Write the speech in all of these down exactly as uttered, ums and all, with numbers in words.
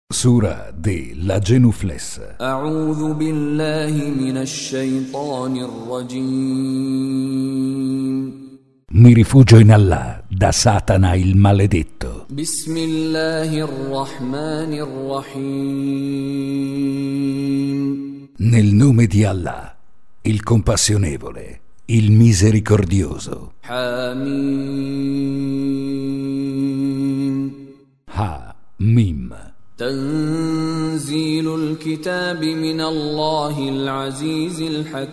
Sura de la Genuflessa. أعوذ بالله من الشيطان الرجيم. Mi rifugio in Allah da Satana il maledetto. بسم الله الرحمن الرحيم. Nel nome di Allah, il compassionevole, il misericordioso. حميم. Ha Mim. تنزيل الكتاب من الله العزيز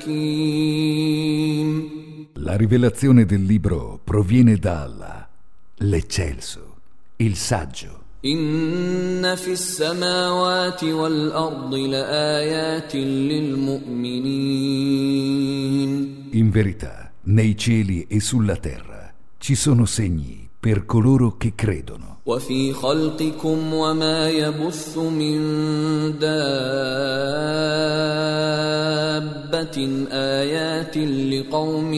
الحكيم. La rivelazione del libro proviene da Allah, l'eccelso, il saggio. إن في السماوات والأرض لآيات للمؤمنين. In verità, nei cieli e sulla terra ci sono segni per coloro che credono. وفي خلقكم وما يبث من دابة آيات لقوم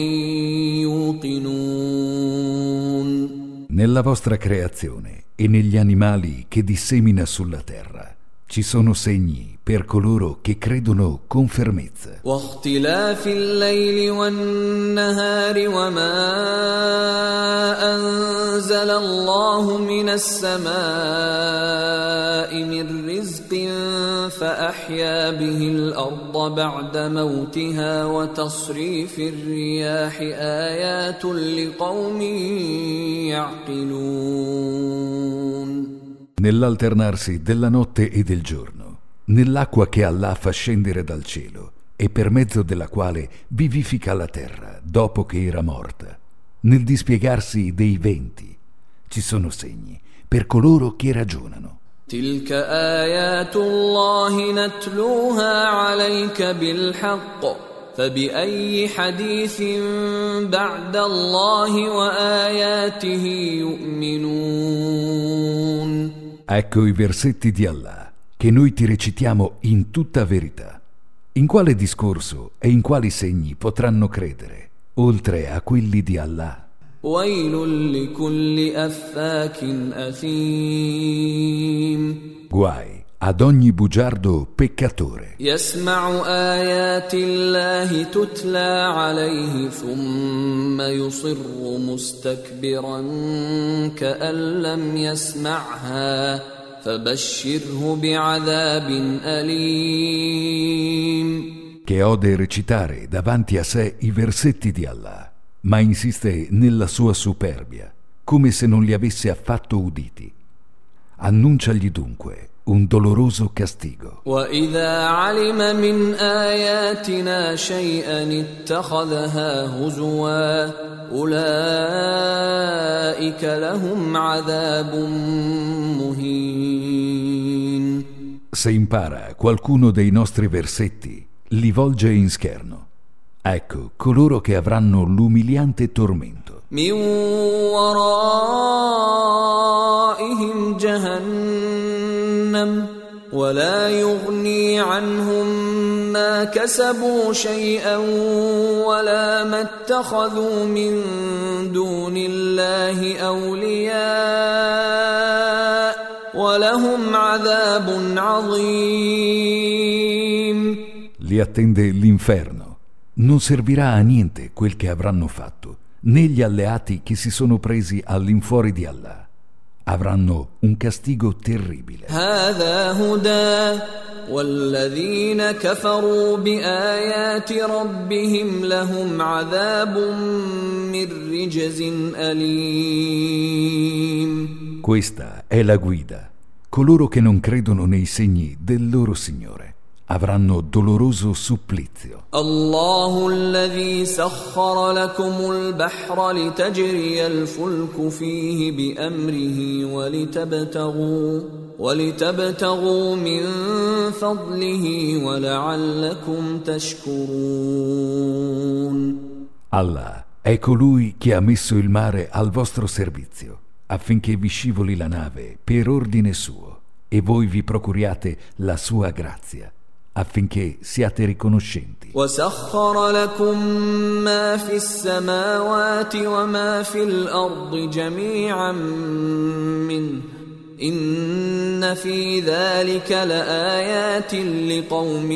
يوقنون. Nella vostra creazione e negli animali che dissemina sulla terra ci sono segni per coloro che credono con fermezza. واختلاف الليل والنهار وما أنزل الله من السماء من رزق فأحيا به الأرض بعد موتها وتصريف الرياح آيات لقوم يعقلون. Nell'alternarsi della notte e del giorno, nell'acqua che Allah fa scendere dal cielo e per mezzo della quale vivifica la terra dopo che era morta, nel dispiegarsi dei venti, ci sono segni per coloro che ragionano. تلك آيات الله نتلوها عليك بالحق فبأي حديث بعد الله وآياته يؤمنون. Ecco i versetti di Allah che noi ti recitiamo in tutta verità. In quale discorso e in quali segni potranno credere, oltre a quelli di Allah? ويل لكل أفاك أثيم. Guai ad ogni bugiardo peccatore. يسمع آيات الله تتلى عليه ثم يصر مستكبرا كأن لم يسمعها فبشره بعذاب أليم. Che ode recitare davanti a sé i versetti di Allah, ma insiste nella sua superbia, come se non li avesse affatto uditi. Annunciagli dunque un doloroso castigo. وَإِذَا عَلِمَ مِنْ آيَاتِنَا شَيْئًا اتَّخَذَهَا هُزُوًا أُولَئِكَ لَهُمْ عَذَابٌ مُهِينٌ. Se impara qualcuno dei nostri versetti, li volge in scherno. Ecco coloro che avranno l'umiliante tormento. مِنْ وَرَائِهِمْ جَهَنَّمُ وَلَا يُغْنِي عَنْهُمْ مَا كَسَبُوا شَيْئًا وَلَا مَا اتَّخَذُوا مِنْ دُونِ اللَّهِ أَوْلِيَاءَ وَلَهُمْ عَذَابٌ عَظِيمٌ. Li attende l'inferno. Non servirà a niente quel che avranno fatto, né gli alleati che si sono presi all'infuori di Allah. Avranno un castigo terribile. هذا هدى والذين كفروا بآيات ربهم لهم عذاب من رجز أليم. Questa è la guida. Coloro che non credono nei segni del loro Signore avranno doloroso supplizio. الله الذي سخر لكم البحر لتجري الفلك فيه بأمره ولتبتغوا ولتبتغوا من فضله ولعلكم تشكرون. Allah è colui che ha messo il mare al vostro servizio affinché vi scivoli la nave per ordine suo e voi vi procuriate la sua grazia affinché siate riconoscenti. وسخر لكم ما في السماوات وما في الأرض جميعا منه إن في ذلك لآيات لقوم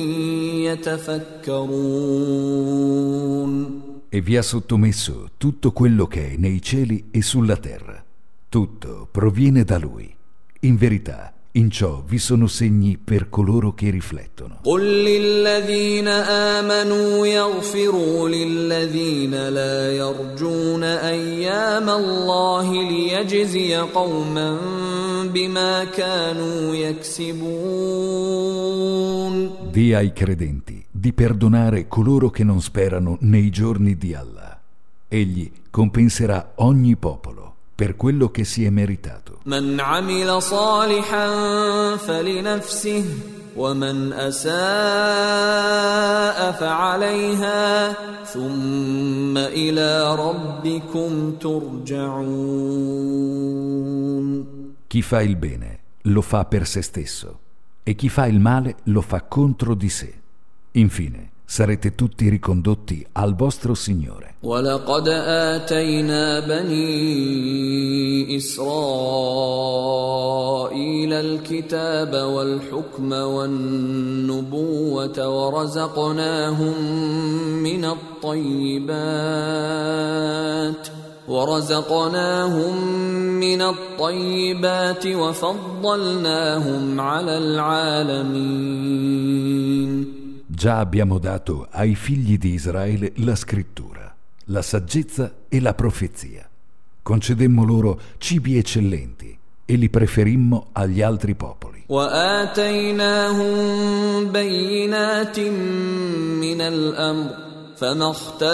يتفكرون. E vi ha sottomesso tutto quello che è nei cieli e sulla terra. Tutto proviene da Lui. In verità, in ciò vi sono segni per coloro che riflettono. قل للذين آمنوا يغفروا للذين لا يرجون أيام الله ليجزي قوما بما كانوا يكسبون. Dì ai credenti di perdonare coloro che non sperano nei giorni di Allah. Egli compenserà ogni popolo per quello che si è meritato. من عمل صالحا فلنفسه ومن أساء فعليها ثم إلى ربكم ترجعون. Chi fa il bene lo fa per se stesso e chi fa il male lo fa contro di sé. Infine sarete tutti ricondotti al vostro Signore. ولقد آتينا بني إسرائيل الكتاب والحكم والنبوة ورزقناهم من الطيبات ورزقناهم من الطيبات وفضلناهم على العالمين. Già abbiamo dato ai figli di Israele la scrittura, la saggezza e la profezia. Concedemmo loro cibi eccellenti e li preferimmo agli altri popoli. وآتيناهم بينات من الأمر فما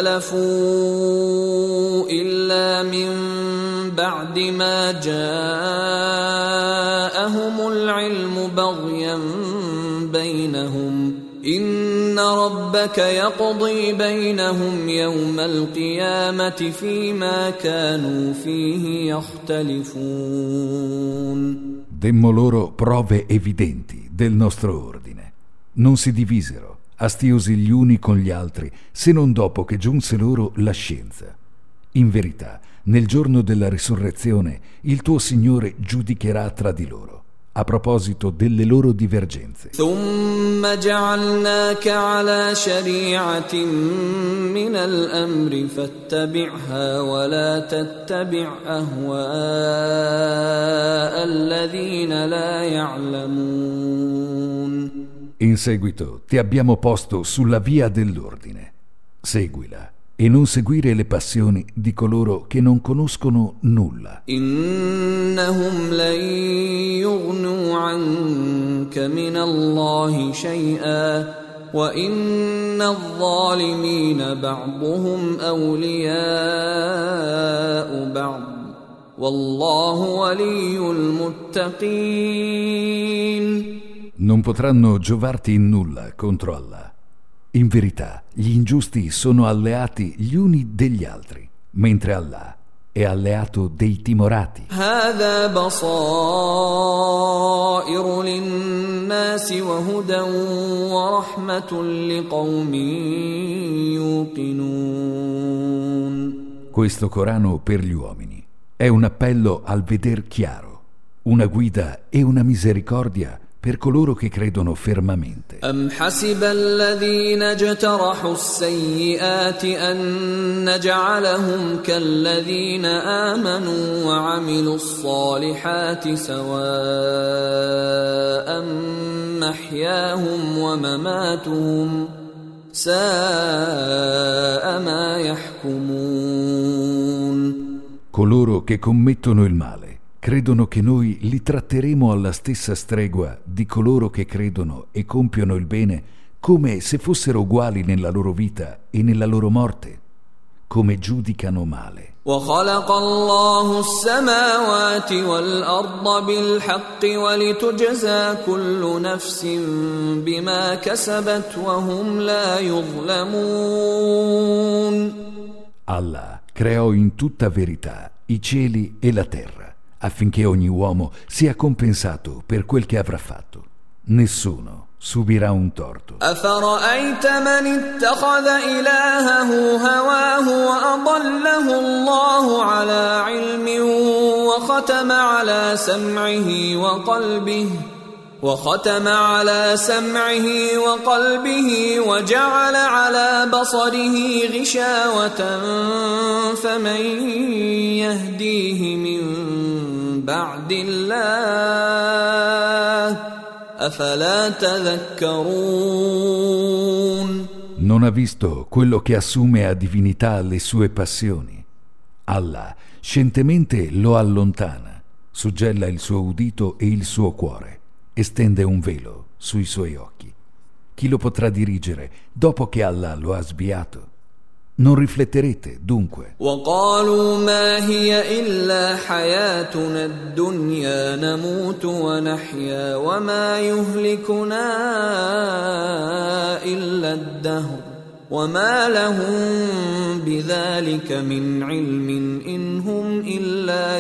اختلفوا إلا من بعد ما جاءهم العلم بغيا بينهم إن ربك يقضي بينهم يوم القيامة فيما كانوا فيه يختلفون. Demmo loro prove evidenti del nostro ordine. Non si divisero, astiosi gli uni con gli altri, se non dopo che giunse loro la scienza. In verità, nel giorno della risurrezione, il tuo Signore giudicherà tra di loro a proposito delle loro divergenze. ثم جعلناك على شريعة من الأمر فاتبعها ولا تتبع أهواء الذين لا يعلمون. In seguito ti abbiamo posto sulla via dell'ordine. Seguila e non seguire le passioni di coloro che non conoscono nulla. إنهم لن يغنوا عنك من الله شيئا وإن الظالمين بعضهم أولياء بعض والله ولي المتقين. Non potranno giovarti in nulla contro Allah. In verità, gli ingiusti sono alleati gli uni degli altri, mentre Allah è alleato dei timorati. هذا بصائر للناس وهدى ورحمة لقوم يوقنون. Questo Corano per gli uomini è un appello al veder chiaro, una guida e una misericordia per coloro che credono fermamente. أم حسب الذين اجترحوا السيئات أن نجعلهم كالذين آمنوا وعملوا الصالحات سواء محياهم ومماتهم ساء ما يحكمون. Coloro che commettono il male credono che noi li tratteremo alla stessa stregua di coloro che credono e compiono il bene, come se fossero uguali nella loro vita e nella loro morte, come giudicano male. وخلق الله السماوات والأرض بالحق ولتجزى كل نفس بما كسبت وهم لا يظلمون. Allah creò in tutta verità i cieli e la terra, affinché ogni uomo sia compensato per quel che avrà fatto. Nessuno subirà un torto. أفرأيت من اتخذ إلهه هواه وأضله الله على علم وختم على سمعه وقلبه وختم على سمعه وقلبه وجعل على بصره غشاوة فمن يهديه من بعد الله أفلا تذكرون. Non ha visto quello che assume a divinità le sue passioni? Allah scientemente lo allontana, suggella il suo udito e il suo cuore, estende un velo sui suoi occhi. Chi lo potrà dirigere dopo che Allah lo ha sviato? Non rifletterete dunque. وقالوا ما هي إلا حياتنا الدنيا نموت ونحيا وما يهلكنا إلا الدهر وما لهم بذلك من علم إن هم إلا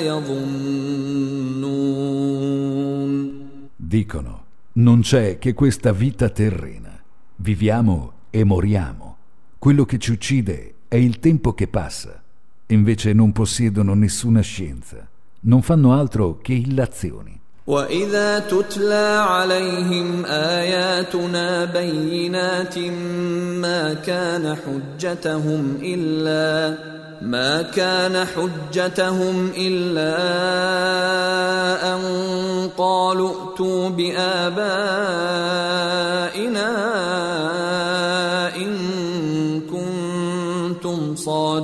يظنون. Dicono, non c'è che questa vita terrena. Viviamo e moriamo. Quello che ci uccide è il tempo che passa. Invece non possiedono nessuna scienza. Non fanno altro che illazioni. وإذا تتلى عليهم آياتنا بينات ما كان حجتهم إلا ما كان حجتهم إلا أن قالوا ائتوا بآبائنا إن كنتم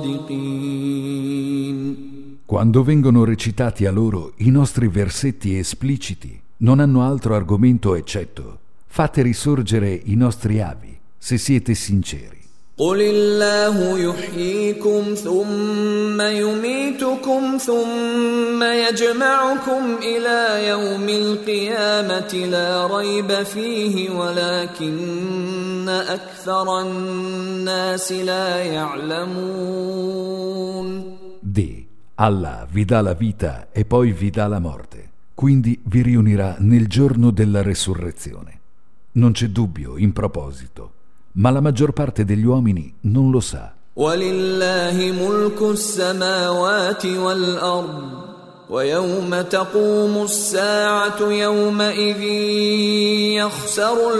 صادقين. Quando vengono recitati a loro i nostri versetti espliciti, non hanno altro argomento eccetto: fate risorgere i nostri avi, se siete sinceri. قل الله يحييكم ثم يميتكم ثم يجمعكم إلى يوم القيامة لا ريب فيه ولكن أكثر الناس لا يعلمون. Di, Allah vi dà la vita e poi vi dà la morte, quindi vi riunirà nel giorno della resurrezione. Non c'è dubbio in proposito, ma la maggior parte degli uomini non lo sa. وَلِلَّهِ مُلْكُ السَّمَاوَاتِ وَالْأَرْضِ وَيَوْمَ تَقُومُ السَّاعَةُ يَوْمَئِذٍ يَخْسَرُ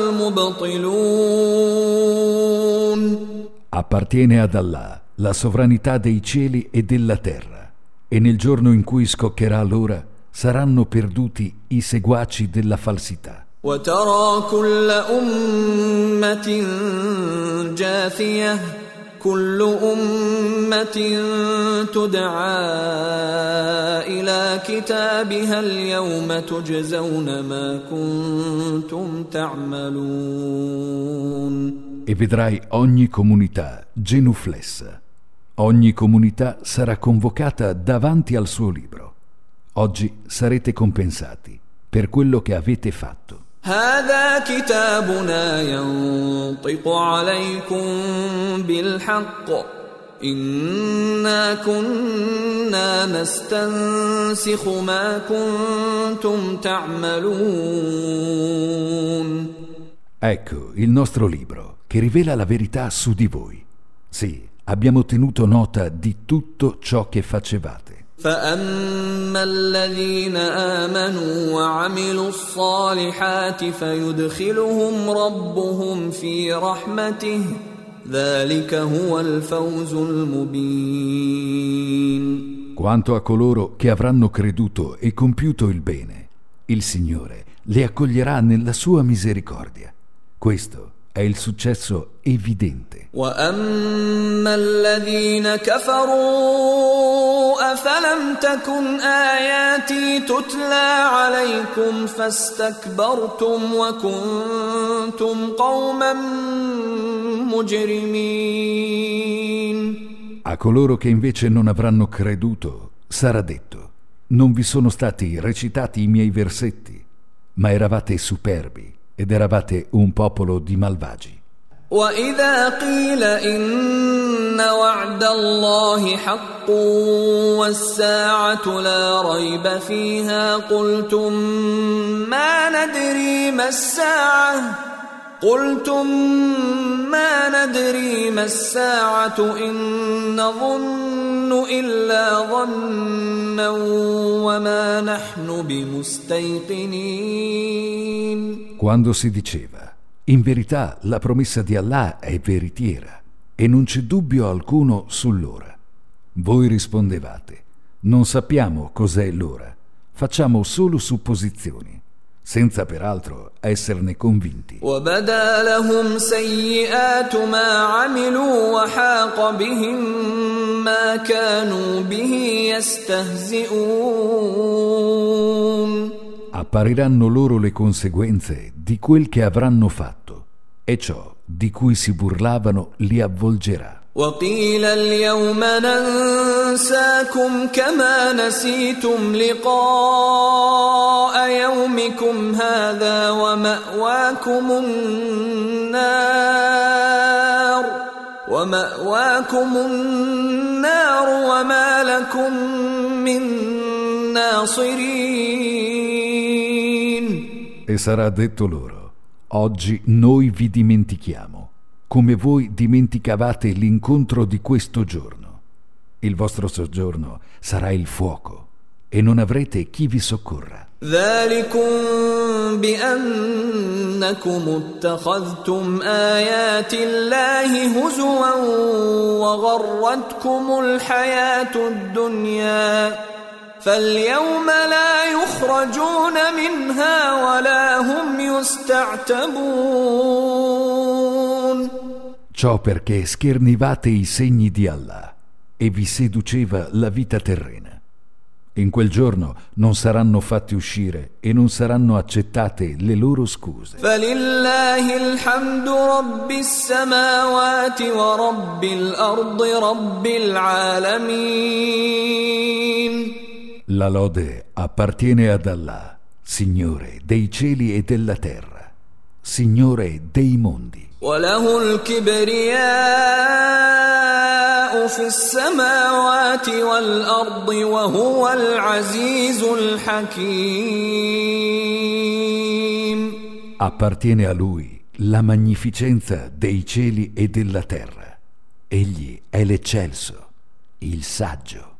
الْمُبْطِلُونَ. Appartiene ad Allah la sovranità dei cieli e della terra, e nel giorno in cui scoccherà l'ora saranno perduti i seguaci della falsità. وَتَرَى كُلَّ أُمَّةٍ جَاثِيَةٍ كُلُّ أُمَّةٍ تُدْعَى إِلَى كِتَابِهَا الْيَوْمَ تُجْزَوْنَ مَا كُنتُمْ تَعْمَلُونَ. E vedrai ogni comunità genuflessa. Ogni comunità sarà convocata davanti al suo libro. Oggi sarete compensati per quello che avete fatto. هذا كتابنا ينطق عليكم بالحق إنا كنا نستنسخ ما كنتم تعملون. Ecco il nostro libro che rivela la verità su di voi. Sì, abbiamo tenuto nota di tutto ciò che facevate. فأما الذين آمنوا وعملوا الصالحات فيدخلهم ربهم في رحمته ذلك هو الفوز المبين. Quanto a coloro che avranno creduto e compiuto il bene, il Signore li accoglierà nella sua misericordia. Questo è il successo evidente. وَأَمَّا الَّذِينَ كَفَرُوا أَفَلَمْ تَكُنْ آيَاتِي تُتْلَى عَلَيْكُمْ فَاسْتَكْبَرْتُمْ وَكُنْتُمْ قَوْمًا مُجْرِمِينَ. A coloro che invece non avranno creduto sarà detto: non vi sono stati recitati i miei versetti, ma eravate superbi ed eravate un popolo di malvagi. وَإِذَا قِيلَ إِنَّ وَعْدَ اللَّهِ حَقٌّ وَالسَّاعَةُ لَا رَيْبَ فِيهَا قُلْتُمْ مَا نَدْرِي مَا السَّاعَةُ قلتم ما ندري ما الساعة إن نظن إلا ظنا وما نحن بمستيقنين. Quando si diceva: in verità la promessa di Allah è veritiera e non c'è dubbio alcuno sull'ora, voi rispondevate: non sappiamo cos'è l'ora, facciamo solo supposizioni, senza peraltro esserne convinti. وَبَدَا لَهُمْ سَيِّئَاتُ مَا عَمِلُوا وَحَاقَ بِهِم مَّا كَانُوا بِهِ يَسْتَهْزِئُونَ. Appariranno loro le conseguenze di quel che avranno fatto, e ciò di cui si burlavano li avvolgerà. وقيل اليوم ننساكم كما نسيتم لقاء يومكم هذا ومأواكم النار ومأواكم النار وما لكم من ناصرين. E sarà detto loro: oggi noi vi dimentichiamo, come voi dimenticavate l'incontro di questo giorno. Il vostro soggiorno sarà il fuoco e non avrete chi vi soccorra. ذلكم بأنكم اتخذتم آيات الله هزوا وغرتكم الحياة الدنيا فاليوم لا يخرجون منها ولا هم يستعتبون. Ciò perché schernivate i segni di Allah e vi seduceva la vita terrena. In quel giorno non saranno fatti uscire e non saranno accettate le loro scuse. فلله الحمد رب السماوات ورب الأرض رب العالمين. La lode appartiene ad Allah, Signore dei cieli e della terra, Signore dei mondi. وله الكبرياء في السماوات والأرض وهو العزيز الحكيم. Appartiene a Lui la magnificenza dei cieli e della terra. Egli è l'eccelso, il saggio.